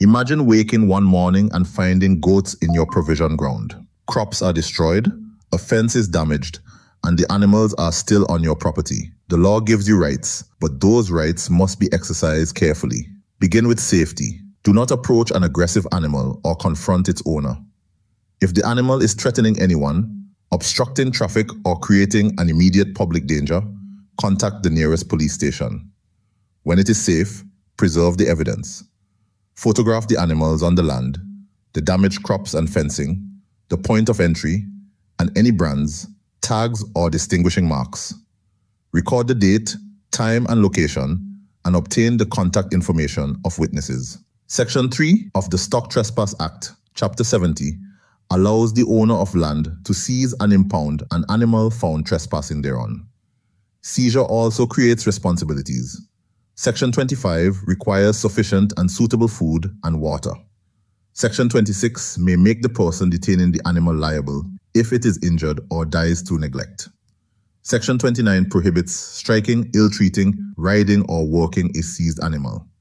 Imagine waking one morning and finding goats in your provision ground. Crops are destroyed, a fence is damaged, and the animals are still on your property. The law gives you rights, but those rights must be exercised carefully. Begin with safety. Do not approach an aggressive animal or confront its owner. If the animal is threatening anyone, obstructing traffic, or creating an immediate public danger, contact the nearest police station. When it is safe, preserve the evidence. Photograph the animals on the land, the damaged crops and fencing, the point of entry, and any brands, tags, or distinguishing marks. Record the date, time, and location, and obtain the contact information of witnesses. Section 3 of the Stock Trespass Act, Chapter 70, allows the owner of land to seize and impound an animal found trespassing thereon. Seizure also creates responsibilities. Section 25 requires sufficient and suitable food and water. Section 26 may make the person detaining the animal liable if it is injured or dies through neglect. Section 29 prohibits striking, ill-treating, riding, or working a seized animal.